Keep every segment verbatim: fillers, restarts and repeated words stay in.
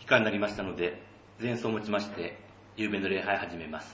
間になりましたので、前奏をもちまして、夕べの礼拝を始めます。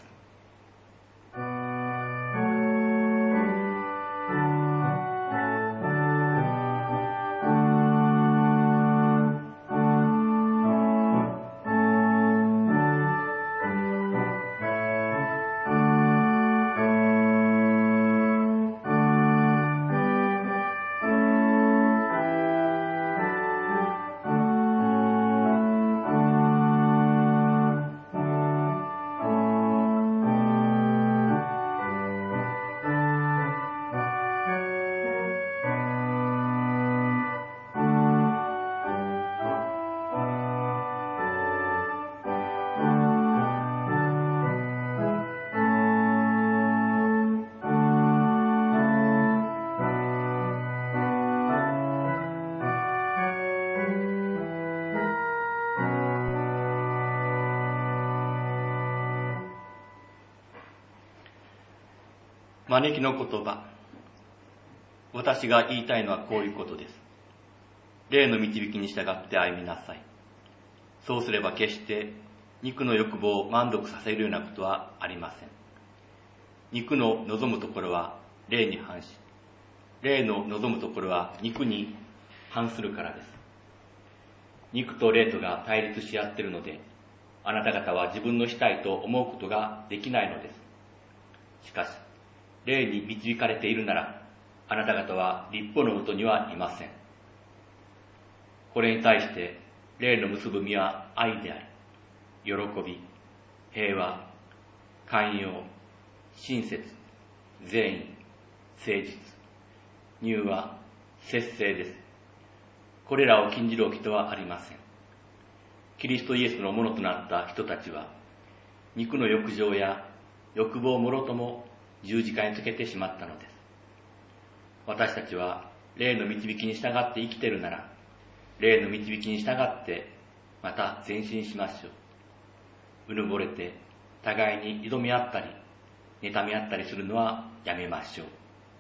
招きの言葉。私が言いたいのはこういうことです。霊の導きに従って歩みなさい。そうすれば決して肉の欲望を満足させるようなことはありません。肉の望むところは霊に反し、霊の望むところは肉に反するからです。肉と霊とが対立し合っているので、あなた方は自分のしたいと思うことができないのです。しかし、霊に導かれているなら、あなた方は立法のもとにはいません。これに対して、霊の結ぶ実は愛であり、喜び、平和、寛容、親切、善意、誠実、柔和、節制です。これらを禁じる掟はありません。キリストイエスのものとなった人たちは、肉の欲情や欲望もろとも十字架につけてしまったのです。私たちは霊の導きに従って生きているなら、霊の導きに従ってまた前進しましょう。うぬぼれて互いに挑み合ったり、妬み合ったりするのはやめましょう。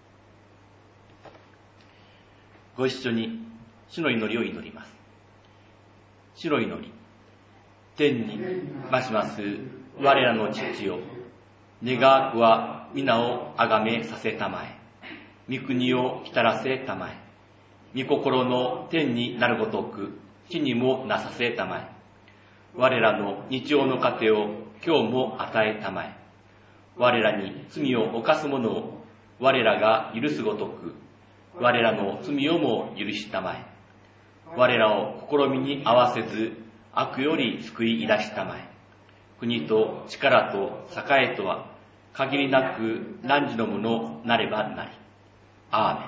ご一緒に主の祈りを祈ります。主の祈り。天にまします我らの父よ、願わくは皆をあがめさせたまえ。御国を来たらせたまえ。御心の天になるごとく地にもなさせたまえ。我らの日常の糧を今日も与えたまえ。我らに罪を犯す者を我らが許すごとく我らの罪をも許したまえ。我らを試みに合わせず悪より救い出したまえ。国と力と栄とは限りなく汝のものなればなり。アーメン。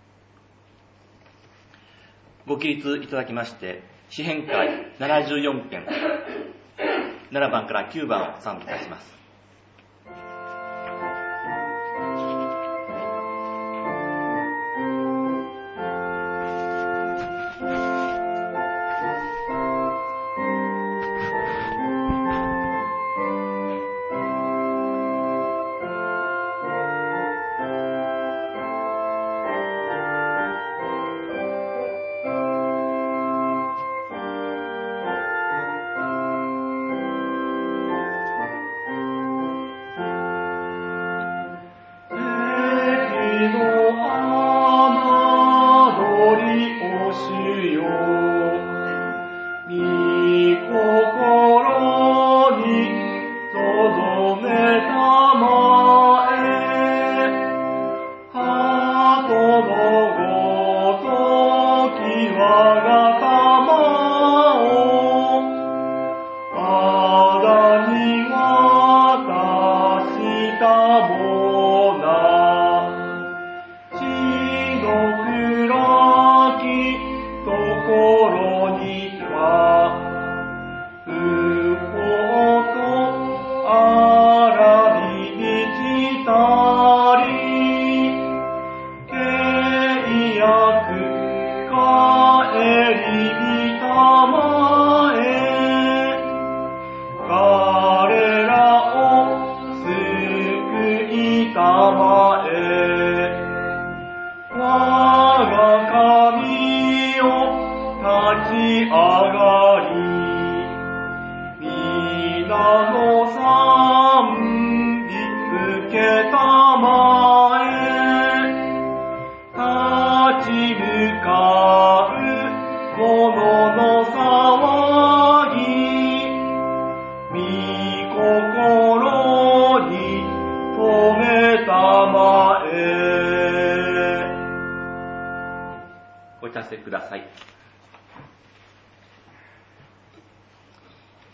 ご起立いただきまして、詩編会ななじゅうよん編、ななばんからきゅうばんを賛美いたします。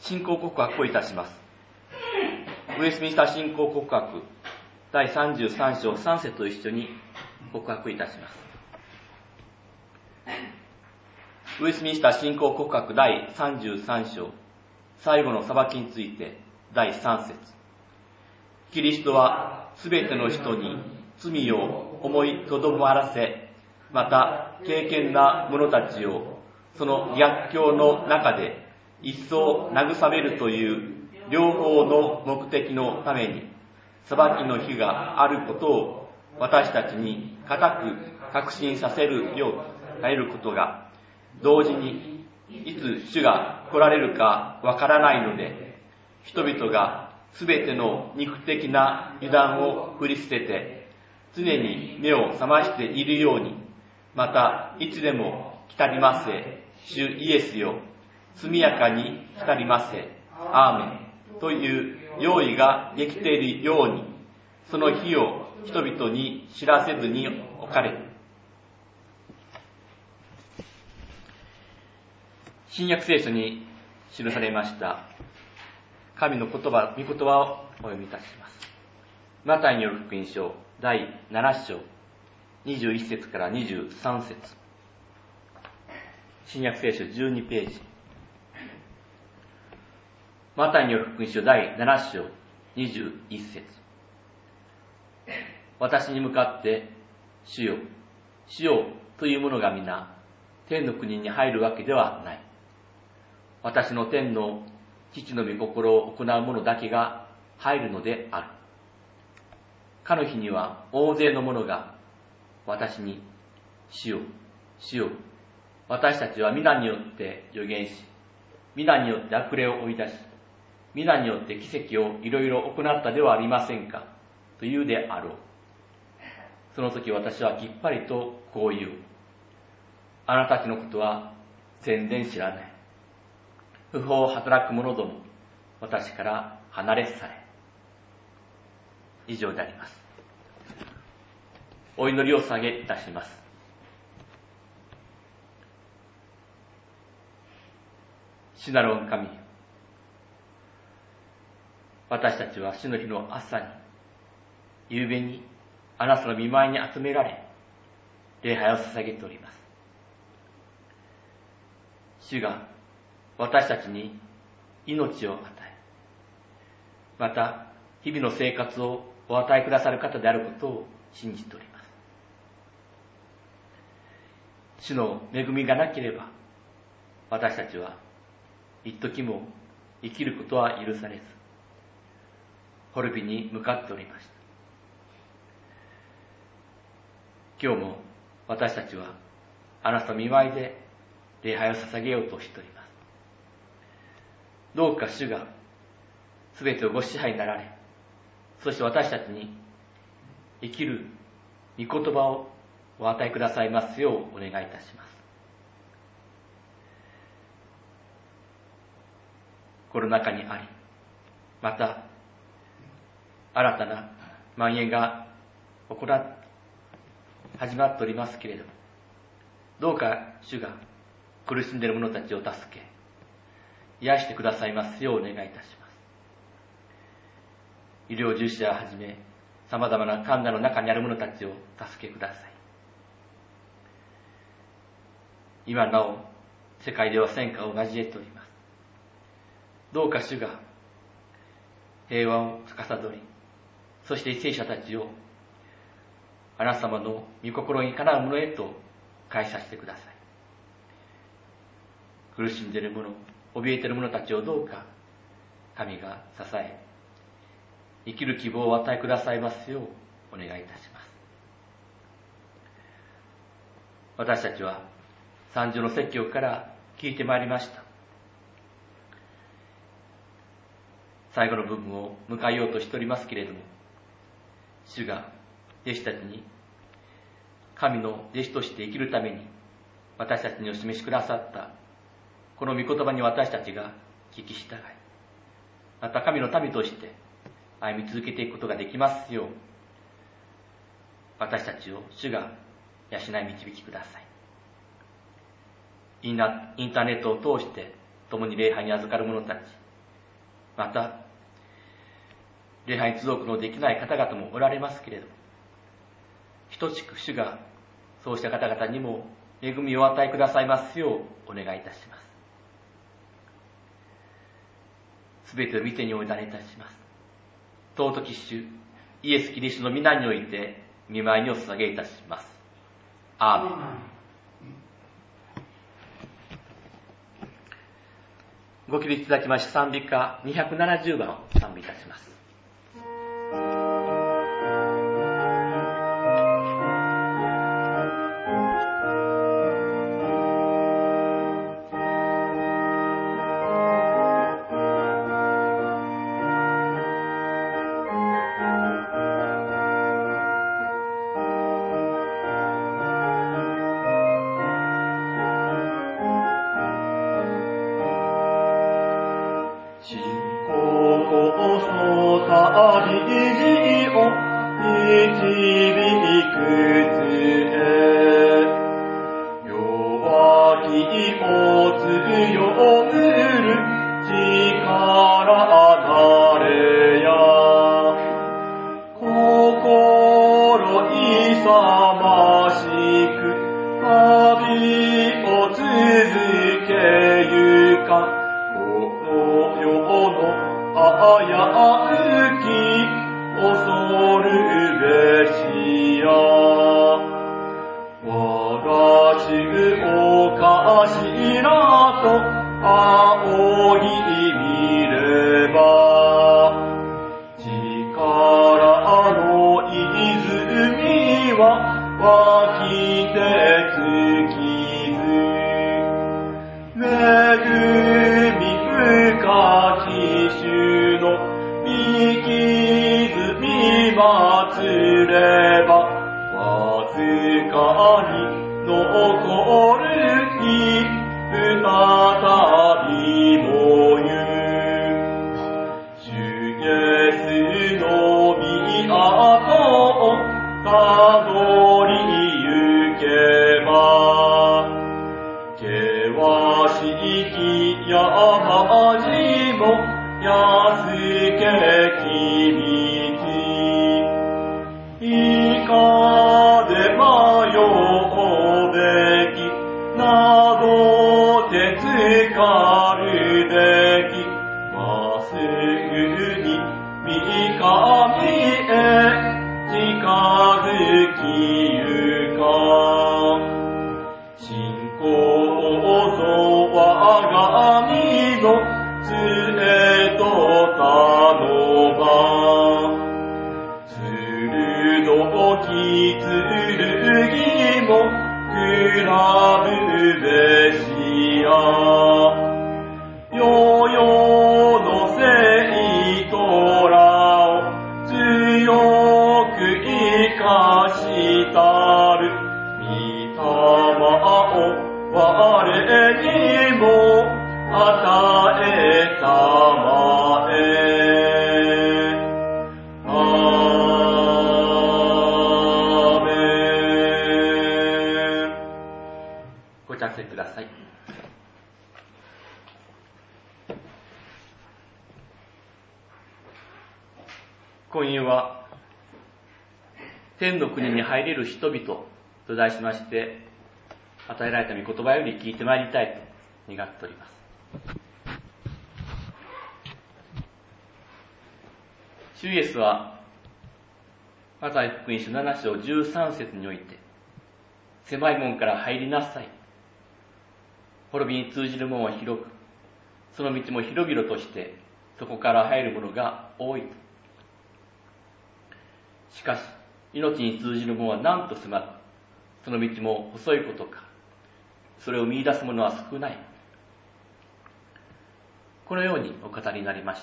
信仰告白をいたします。ウェスミンスター信仰告白だいさんじゅうさん章さん節と一緒に告白いたします。ウェスミンスター信仰告白だいさんじゅうさん章、最後の裁きについてだいさん節。キリストはすべての人に罪を思いとどまらせ、また敬虔な者たちをその逆境の中で一層慰めるという両方の目的のために裁きの日があることを私たちに固く確信させるよう耐えることが、同時にいつ主が来られるかわからないので、人々がすべての肉的な油断を振り捨てて常に目を覚ましているように、またいつでも来たりませ、主イエスよ、速やかに来たりませ、アーメンという用意ができているように、その日を人々に知らせずにおかれる。新約聖書に記されました神の言葉、御言葉をお読みいたします。マタイによる福音書だいなな章にじゅういち節からにじゅうさん節。新約聖書じゅうにページ。マタイによる福音書だいなな章にじゅういち節。私に向かって主よ、主よという者が皆天の国に入るわけではない。私の天の父の御心を行う者だけが入るのである。かの日には大勢の者が私に、主よ、主よ、私たちは皆によって預言し、皆によって悪霊を追い出し、皆によって奇跡をいろいろ行ったではありませんか、というであろう。その時私はきっぱりとこう言う。あなたたちのことは全然知らない。不法を働く者ども、私から離れ去れ。以上であります。お祈りを下げいたします。主なる御神、私たちは主の日の朝に、夕べにあなたの御前に集められ、礼拝を捧げております。主が私たちに命を与え、また日々の生活をお与えくださる方であることを信じております。主の恵みがなければ、私たちは一時も生きることは許されず、滅びに向かっておりました。今日も私たちはあなたの御前で礼拝を捧げようとしております。どうか主がすべてをご支配になられ、そして私たちに生きる御言葉をお与えくださいますようお願いいたします。コロナ禍にあり、また新たな蔓延が行っ始まっておりますけれども、どうか主が苦しんでいる者たちを助け、癒してくださいますようお願いいたします。医療従事者をはじめ、様々な患難の中にある者たちを助けください。今なお、世界では戦火を交えております。どうか主が平和を司り、そして聖者たちをあなた様の御心にかなうものへと返させてください。苦しんでいる者、怯えている者たちをどうか神が支え、生きる希望を与えくださいますようお願いいたします。私たちは三条の説教から聞いてまいりました。最後の部分を迎えようとしておりますけれども、主が弟子たちに神の弟子として生きるために私たちにお示しくださったこの御言葉に私たちが聞き従い、また神の民として歩み続けていくことができますよう、私たちを主が養い導きください。インターネットを通して共に礼拝に預かる者たち、 また、礼拝に続くのできない方々もおられますけれども、等しく主がそうした方々にも恵みをお与えくださいますようお願いいたします。すべてを御手にお委ねいたします。尊き主イエス・キリストの皆において御前にお捧げいたします。アーメン。ご起立いただきまして賛美歌にひゃくななじゅうばんを賛美いたします。今夜は天の国に入れる人々と題しまして与えられた御言葉より聞いてまいりたいと願っております。主イエスはマタイ福音書なな章じゅうさん節において、狭い門から入りなさい、滅びに通じる門は広く、その道も広々としてそこから入る者が多いと。しかし命に通じる門はなんと狭く、その道も細いことか、それを見出す者は少ない。このようにお語りになりました。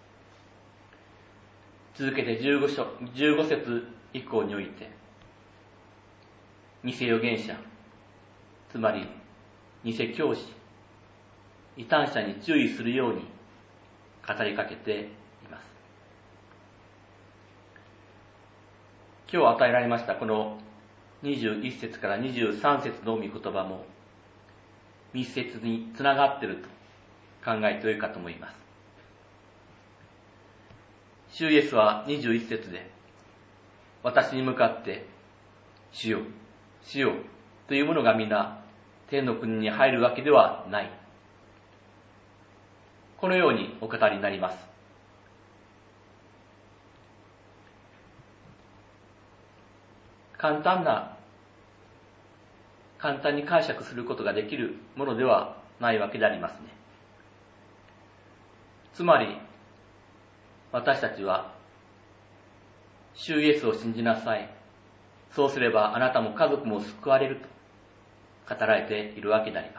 続けてじゅうご章、じゅうご節以降において、偽預言者、つまり偽教師、異端者に注意するように語りかけています。今日与えられましたこのにじゅういち節からにじゅうさん節の御言葉も密接につながっていると考えてよいかと思います。 主イエスはにじゅういち節で、私に向かって、主よ、主よというものが皆、天の国に入るわけではない。このようにお語りになります。簡単な、簡単に解釈することができるものではないわけでありますね。つまり、私たちは、主イエスを信じなさい。そうすればあなたも家族も救われると語られているわけであります。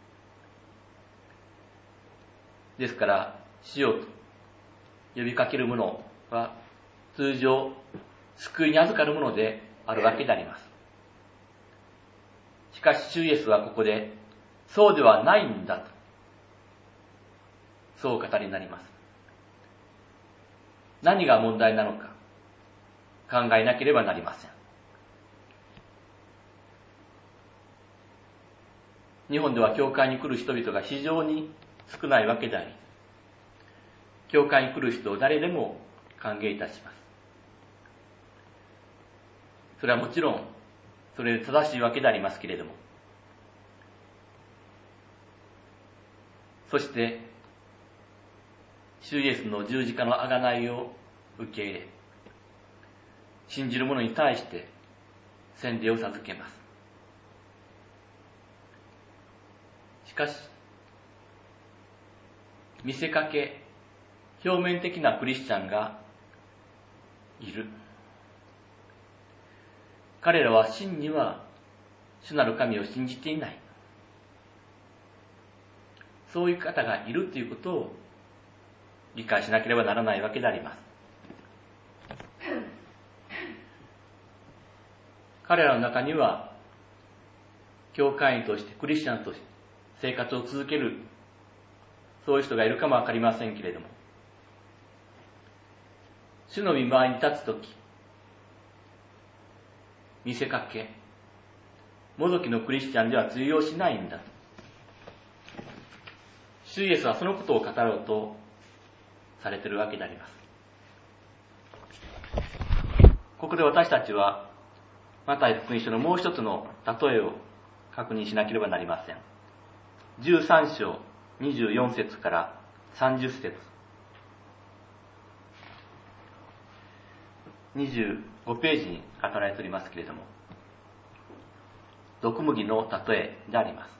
ですから、主よと呼びかけるものは通常救いに預かるものであるわけであります。しかし、主イエスはここでそうではないんだと、そう語りになります。何が問題なのか考えなければなりません。日本では教会に来る人々が非常に少ないわけであり、教会に来る人を誰でも歓迎いたします。それはもちろん、それで正しいわけでありますけれども、そして、主イエスの十字架の贖いを受け入れ、信じる者に対して洗礼を授けます。しかし、見せかけ、表面的なクリスチャンがいる。彼らは真には主なる神を信じていない。そういう方がいるということを理解しなければならないわけであります。彼らの中には、教会員として、クリスチャンとして生活を続ける、そういう人がいるかもわかりませんけれども、主の御前に立つとき、見せかけ、もどきのクリスチャンでは通用しないんだ。主イエスはそのことを語ろうとされているわけであります。ここで私たちは、マタイ福音書のもう一つの例えを確認しなければなりません。じゅうさん章にじゅうよん節からさんじゅっ節。にじゅうごページに語られておりますけれども、毒麦の例えであります。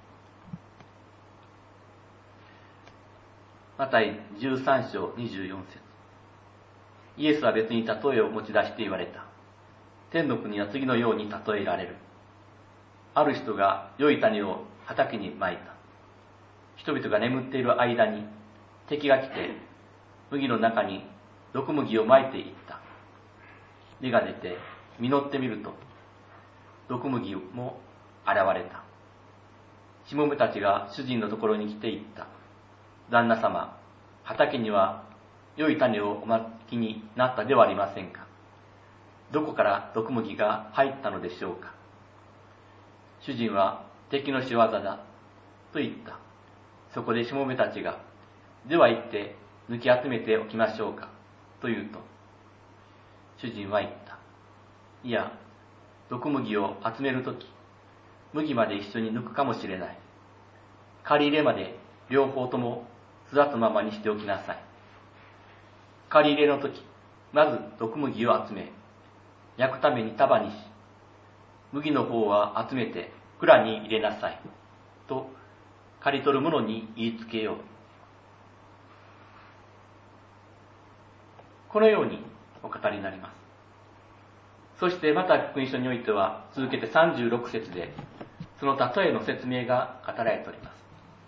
マタイじゅうさん章にじゅうよん節。イエスは別に例えを持ち出して言われた。天の国は次のように例えられる。ある人が良い種を畑にまいた。人々が眠っている間に敵が来て麦の中に毒麦をまいていった。芽が出て実ってみると毒麦も現れた。しもべたちが主人のところに来ていった。旦那様、畑には良い種をおまきになったではありませんか。どこから毒麦が入ったのでしょうか。主人は敵の仕業だと言った。そこでしもべたちが、では行って抜き集めておきましょうかと言うと、主人は言った。いや、毒麦を集めるとき、麦まで一緒に抜くかもしれない。借り入れまで両方とも育つままにしておきなさい。借り入れのとき、まず毒麦を集め、焼くために束にし、麦の方は集めて蔵に入れなさい。と、刈り取る者に言いつけよう。このようにお語りになります。そしてまた福音書においては、続けてさんじゅうろく節で、その例えの説明が語られております。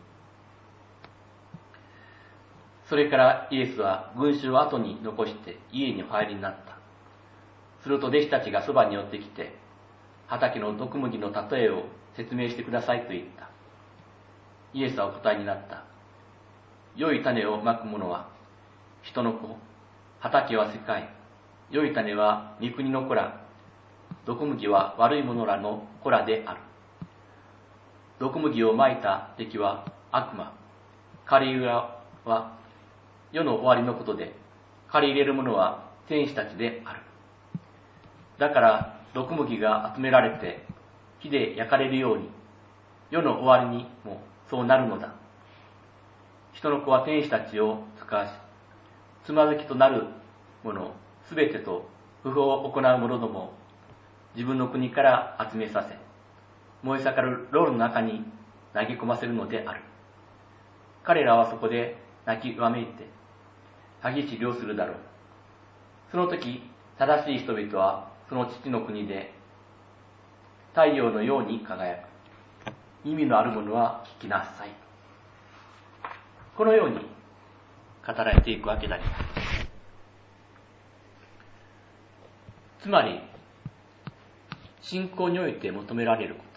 それからイエスは群衆を後に残して家にお入りになった。すると弟子たちがそばに寄ってきて、畑の毒麦の例えを説明してくださいと言った。イエスはお答えになった。良い種をまく者は人の子、畑は世界、良い種は御国の子ら、毒麦は悪い者らの子らである。毒麦をまいた敵は悪魔、狩り裏は世の終わりのことで、 借り入れる者は天使たちである。だから毒麦が集められて火で焼かれるように、世の終わりにもそうなるのだ。人の子は天使たちを使わし、つまずきとなる者すべてと不法を行う者どもを自分の国から集めさせ、燃え盛る炉の中に投げ込ませるのである。彼らはそこで泣きわめいて激しい漁するだろう。その時、正しい人々はその父の国で太陽のように輝く。耳のある者は聞きなさい。このように語られていくわけであります。つまり、信仰において求められること。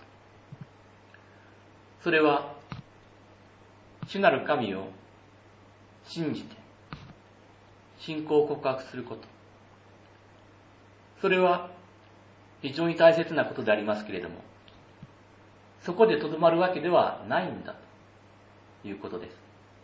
それは、主なる神を信じて、信仰を告白すること。それは、非常に大切なことでありますけれども、そこでとどまるわけではないんだということです。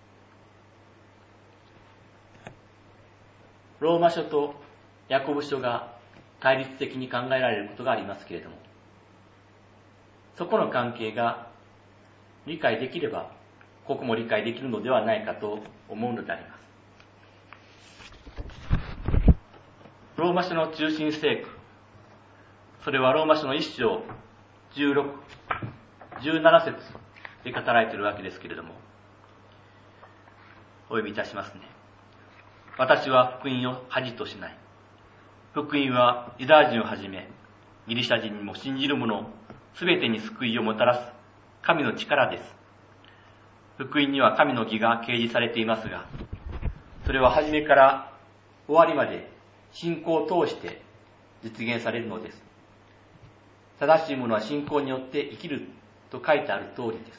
ローマ書とヤコブ書が対立的に考えられることがありますけれども、そこの関係が理解できれば、ここも理解できるのではないかと思うのであります。ローマ書の中心聖句、それはローマ書の一章じゅうろく、じゅうなな節で語られているわけですけれども、お読みいたしますね。私は福音を恥としない。福音はユダヤ人をはじめ、ギリシャ人にも信じる者すべてに救いをもたらす神の力です。福音には神の義が掲示されていますが、それは初めから終わりまで信仰を通して実現されるのです。正しい者は信仰によって生きると書いてある通りです。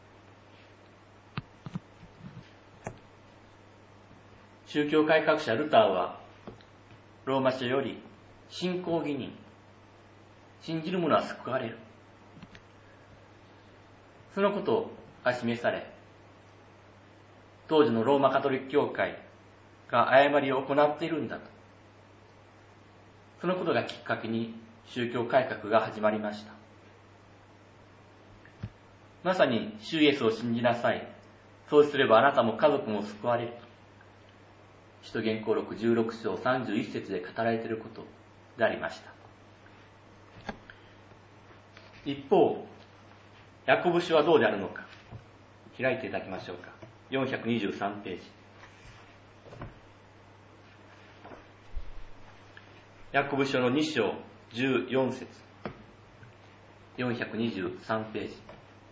宗教改革者ルターは、ローマ書より信仰義人、信じる者は救われる。そのことが示され、当時のローマカトリック教会が誤りを行っているんだと。そのことがきっかけに宗教改革が始まりました。まさに主イエスを信じなさい。そうすればあなたも家族も救われる。使徒言行録じゅうろく章さんじゅういち節で語られていることでありました。一方、ヤコブ書はどうであるのか。開いていただきましょうか。よんひゃくにじゅうさんページ。ヤコブ書のに章じゅうよん節。よんひゃくにじゅうさんページ。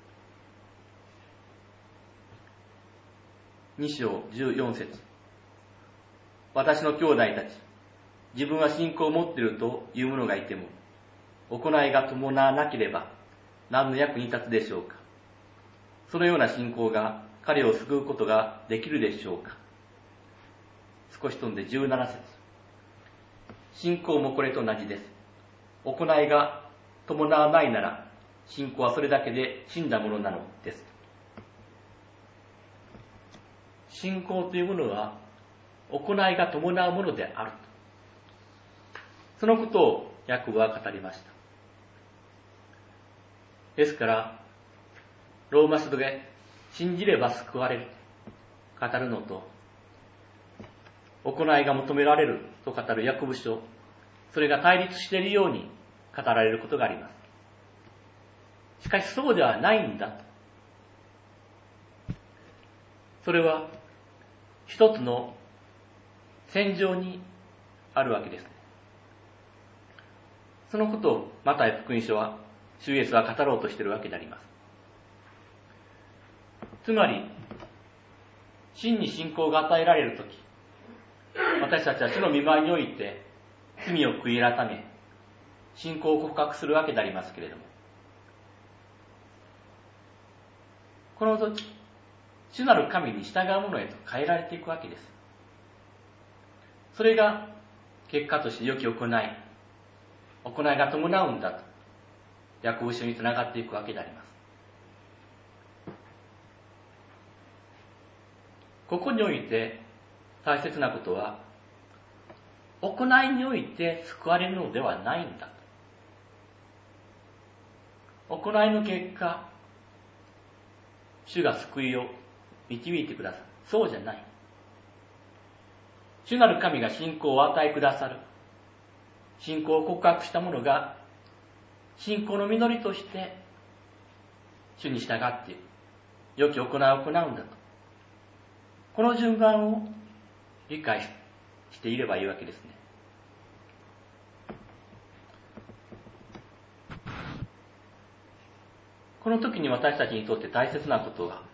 に章じゅうよん節。私の兄弟たち、自分は信仰を持っているという者がいても、行いが伴わなければ何の役に立つでしょうか。そのような信仰が彼を救うことができるでしょうか。少し飛んでじゅうなな節。信仰もこれと同じです。行いが伴わないなら、信仰はそれだけで死んだものなのです。信仰というものは、行いが伴うものであると。そのことをヤコブは語りました。ですから、ローマ書で信じれば救われると語るのと、行いが求められると語るヤコブ書、それが対立しているように語られることがあります。しかしそうではないんだと。それは一つの戦場にあるわけです。そのことをマタイ福音書は、主イエスは語ろうとしているわけであります。つまり、真に信仰が与えられるとき、私たちは主の御前において罪を悔い改め、信仰を告白するわけでありますけれども、この時、主なる神に従う者へと変えられていくわけです。それが結果として良き行い、行いが伴うんだと、ヤコブ書につながっていくわけであります。ここにおいて大切なことは、 行いにおいて救われるのではないんだ。行いの結果、主が救いを導いてくださる。そうじゃない。主なる神が信仰をお与えくださる。信仰を告白した者が、信仰の実りとして、主に従って良き行いを行うんだと。この順番を理解していればいいわけですね。この時に私たちにとって大切なことは、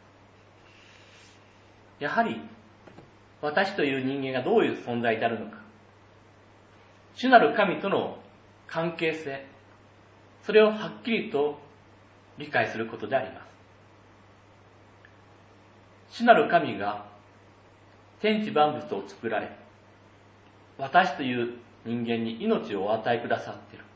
やはり私という人間がどういう存在であるのか、主なる神との関係性、それをはっきりと理解することであります。主なる神が天地万物を作られ、私という人間に命をお与えくださっている。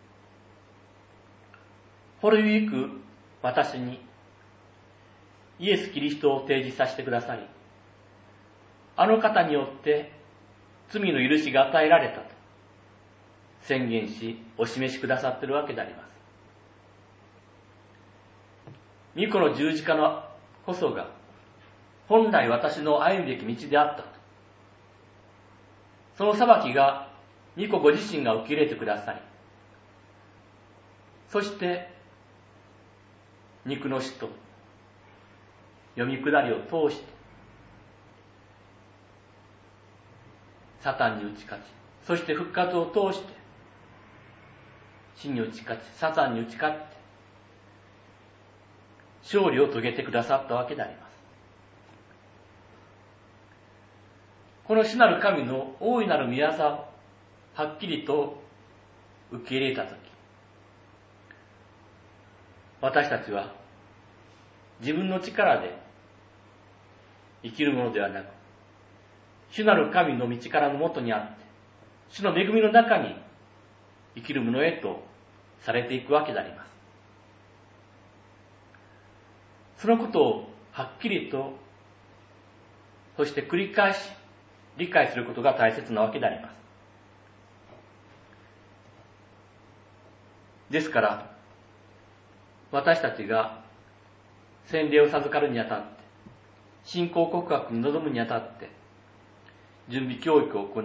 滅びゆく私にイエス・キリストを提示させてくださり、あの方によって罪の許しが与えられたと宣言し、お示しくださっているわけであります。御子の十字架のこそが本来私の歩むべき道であったと。その裁きが御子ご自身が受け入れてくださり、そして肉の死と読み下りを通してサタンに打ち勝ち、そして復活を通して死に打ち勝ち、サタンに打ち勝って勝利を遂げてくださったわけであります。この主なる神の大いなる御業をはっきりと受け入れたとき、私たちは自分の力で生きるものではなく、主なる神の道からのもとにあって、主の恵みの中に生きるものへとされていくわけであります。そのことをはっきりと、そして繰り返し理解することが大切なわけであります。ですから、私たちが洗礼を授かるにあたって、信仰告白に臨むにあたって、準備教育を行う。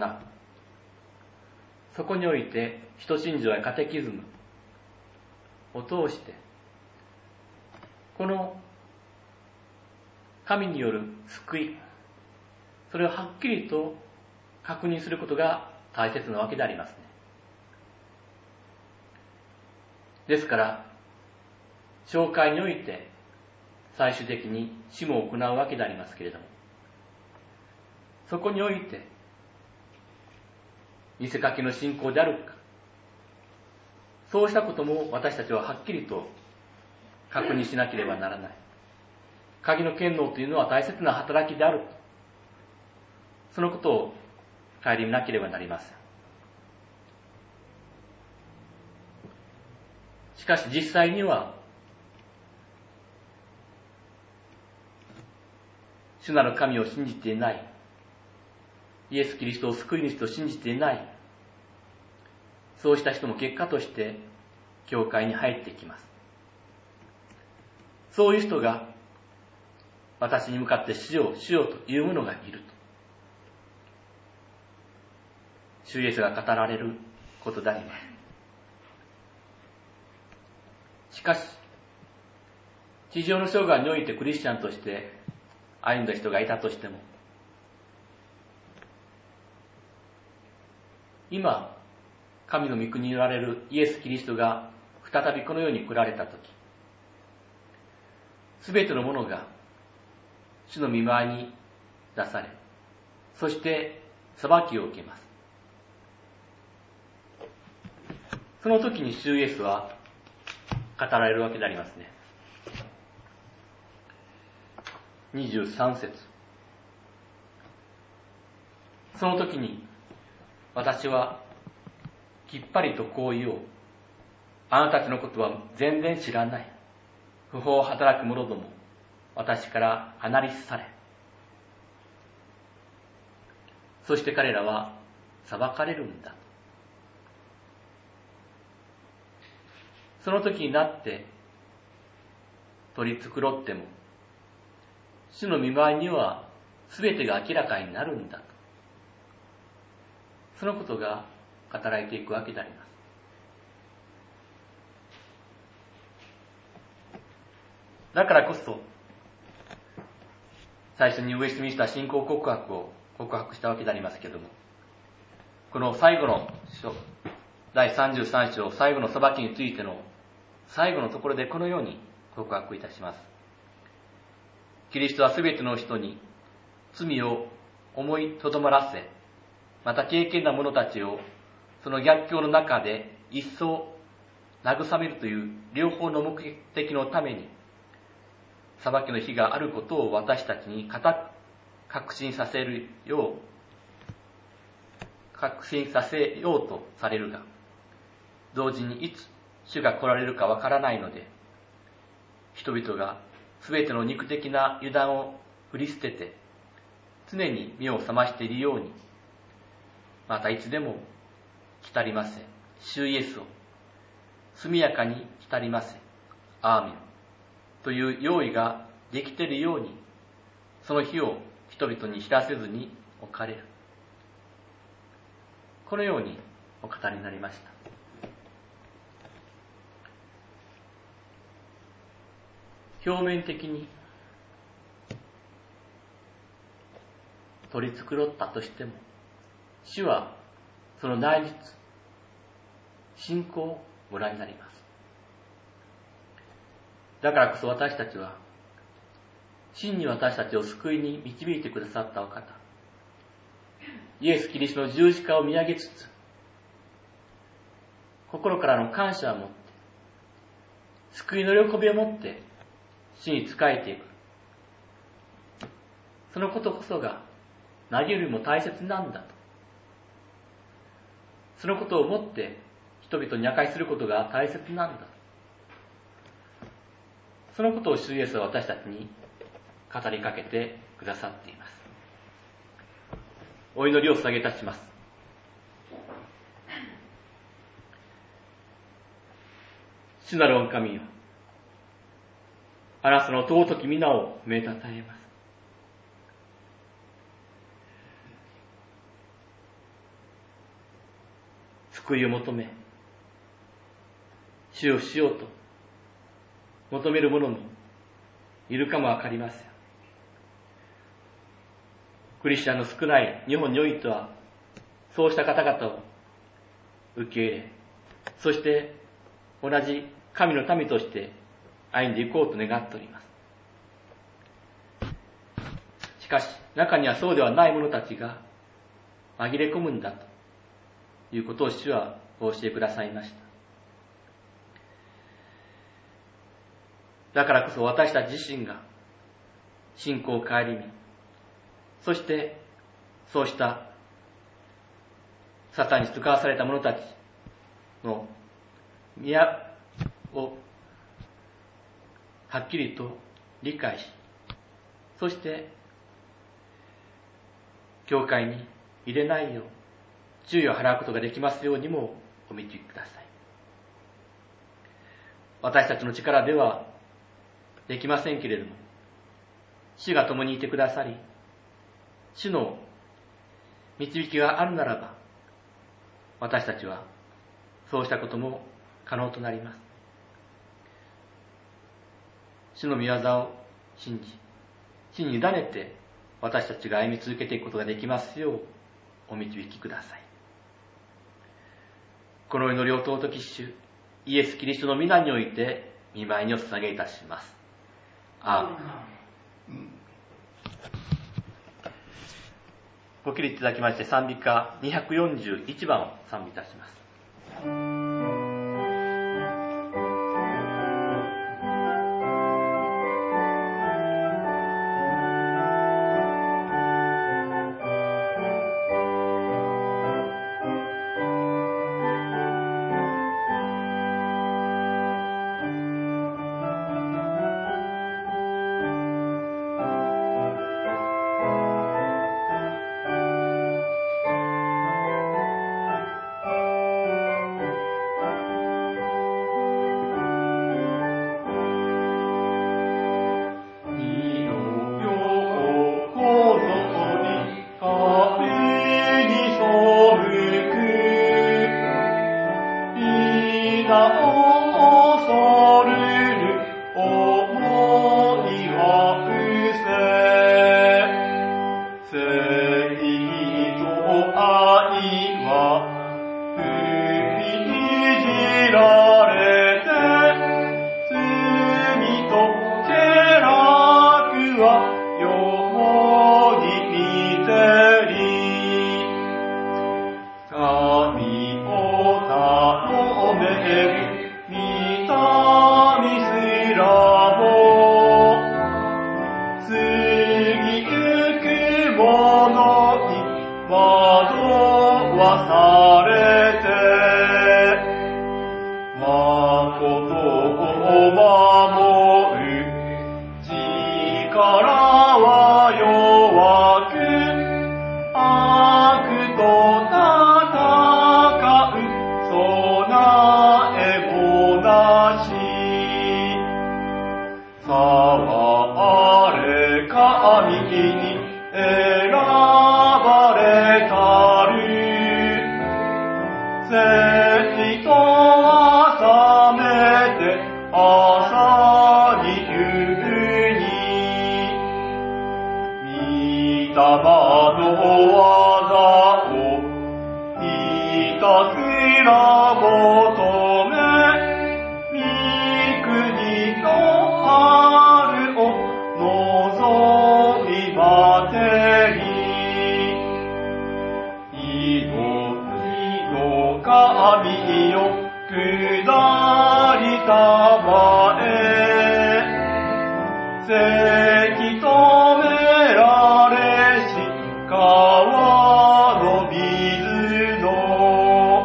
そこにおいて、使徒信条やカテキズムを通して、この神による救い、それをはっきりと確認することが大切なわけでありますね。ですから、教会において最終的に死も行うわけでありますけれども、そこにおいて見せかけの信仰であるか、そうしたことも私たちははっきりと確認しなければならない。鍵の権能というのは大切な働きである。そのことを顧みなければなりません。しかし実際には、主なる神を信じていない、イエス・キリストを救い主と信じていない、そうした人も結果として教会に入ってきます。そういう人が私に向かって主よ、主よという者がいると。主イエスが語られることであります。しかし、地上の生涯においてクリスチャンとして歩んだ人がいたとしても、今、神の御国におられるイエス・キリストが再びこの世に来られたとき、すべてのものが主の御前に出され、そして裁きを受けます。その時に主イエスは語られるわけでありますね。にじゅうさん節。その時に私はきっぱりとこう言おう。あなたたちのことは全然知らない。不法を働く者ども、私から離り去れ。そして彼らは裁かれるんだ。その時になって取り繕っても、主の御前には全てが明らかになるんだと。そのことが語られていくわけであります。だからこそ、最初にウェストミンスター信仰告白を告白したわけでありますけれども、この最後の章、だいさんじゅうさん章最後の裁きについての最後のところでこのように告白いたします。キリストはすべての人に罪を思いとどまらせ、また敬虔な者たちをその逆境の中で一層慰めるという両方の目的のために、裁きの日があることを私たちに固く確信させるよう、確信させようとされるが、同時にいつ主が来られるかわからないので、人々がすべての肉的な油断を振り捨てて、常に目を覚ましているように、またいつでも来りませ、主イエスを速やかに来りませ、アーメンという用意ができているように、その日を人々に知らせずに置かれる。このようにお語りになりました。表面的に取り繕ったとしても、主はその内実、信仰をご覧になります。だからこそ私たちは、真に私たちを救いに導いてくださったお方、イエス・キリストの十字架を見上げつつ、心からの感謝を持って、救いの喜びを持って、主に仕えていく。そのことこそが何よりも大切なんだと。そのことをもって人々に明かしすることが大切なんだと。そのことを主イエスは私たちに語りかけてくださっています。お祈りを捧げいたします。主なる御神よ、あなたの尊き皆をめたたえます。救いを求め、主をしようと求める者もいるかもわかりません。クリスチャンの少ない日本においては、そうした方々を受け入れ、そして同じ神の民として歩んでいこうと願っております。しかし、中にはそうではない者たちが紛れ込むんだということを主はお教えくださいました。だからこそ私たち自身が信仰を顧み、そしてそうしたサタンに使わされた者たちの宮をはっきりと理解し、そして教会に入れないよう注意を払うことができますようにもお導きください。私たちの力ではできませんけれども、主が共にいてくださり、主の導きがあるならば、私たちはそうしたことも可能となります。主の御業を信じ、主に委ねて私たちが歩み続けていくことができますようお導きください。この祈りを尊き主イエス・キリストの皆において御前にお捧げいたします。アーメン。ご起立いただきまして賛美歌にひゃくよんじゅういちばんを賛美いたします。 「 正義と愛は踏みにじられて、罪と気楽はよに見てり、神を頼める御民すらも過ぎゆく者に惑わされて、誠を守る力は弱く、悪と戦う備えもなし。さあれ神に選ばれたる、生とは覚めて朝に夕に、御霊の技をひたすら求め、御国の春を望み待てり、祈りの神よ下りたまえ、せき止められし川の水の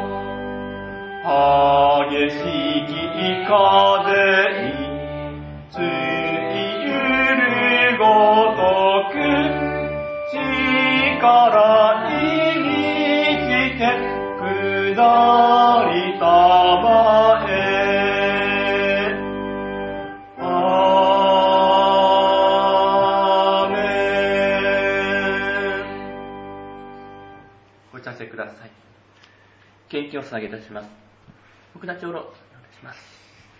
激しき風についゆるごとく、力に満ちて下りたまえ。アーメン。 ご着席ください。献金を捧げいたします。福田長老、お願いします。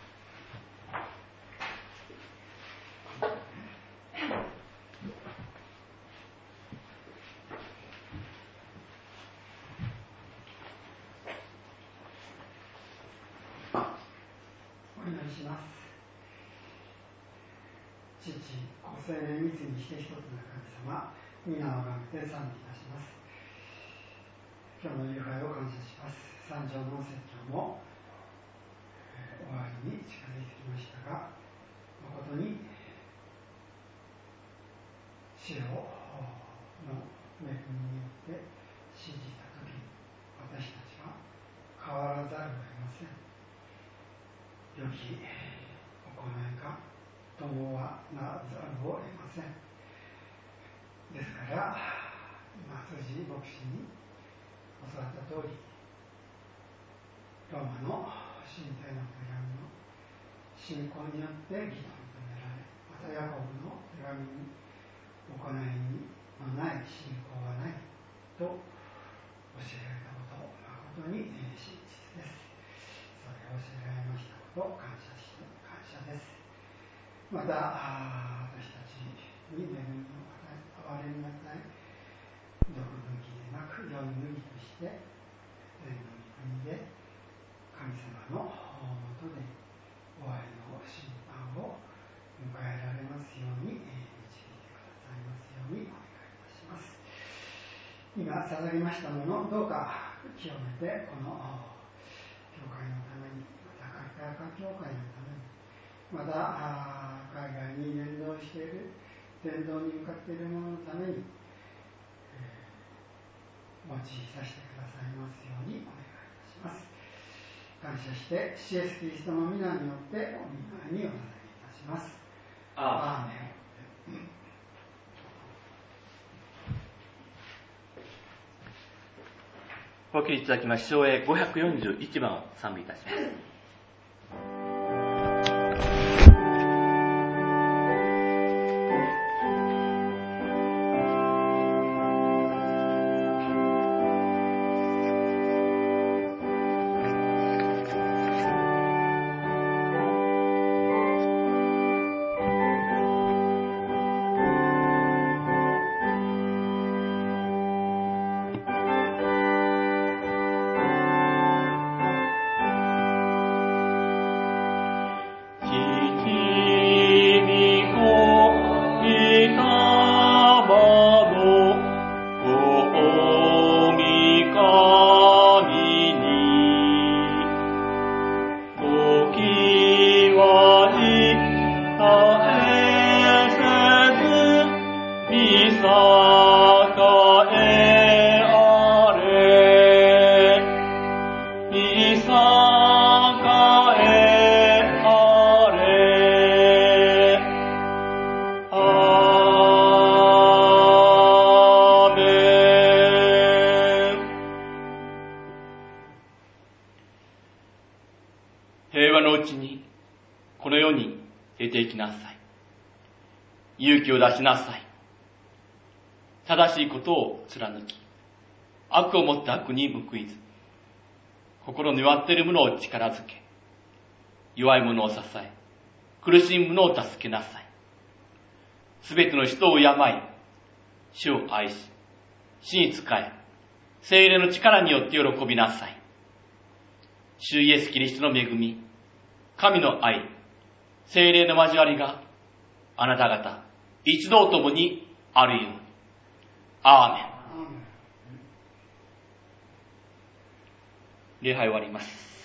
お願いします。父、ご聖霊密にして一つの神様、皆をあがめて賛美いたします。今日の礼拝を感謝します。三条の説教も、えー、終わりに近づいてきましたが、誠に主の恵みによって信じたとき、私たちは変わらざるを得ません。良き行いが共はなざるを得ません。ですから、今、辻牧師に教わった通り、ローマの信体の手紙の信仰によって義と認められ、またヤコブの手紙に行いのない信仰はないと教えられたこと、誠に真実です。それを教えられましたことを感謝して感謝です。また私たちに恵みを与え、憐れみを与え、毒抜きでなく良い麦として天の御国で神様のもとで終わりの審判を迎えられますように導いてくださいますようにお願いいたします。今捧げましたもの、どうか清めて、この教会のために、またカリタヤカ教会のために、また海外に伝道している、伝道に向かっている者のために、えー、用いさせてくださいますようにお願いいたします。感謝して、主イエスキリストの皆によってお御前にお捧げいたします。アーメン。 お聞きいただきましょう。ごひゃくよんじゅういちばんを賛美いたします。 「 てきなさい。勇気を出しなさい。正しいことを貫き、悪をもって悪に報いず、心の弱っている者を力づけ、弱い者を支え、苦しむ者を助けなさい。すべての人を敬い、主を愛し、死に仕え、聖霊の力によって喜びなさい。主イエスキリストの恵み、神の愛、聖霊の交わりがあなた方一同ともにあるように。アーメン。礼拝終わります。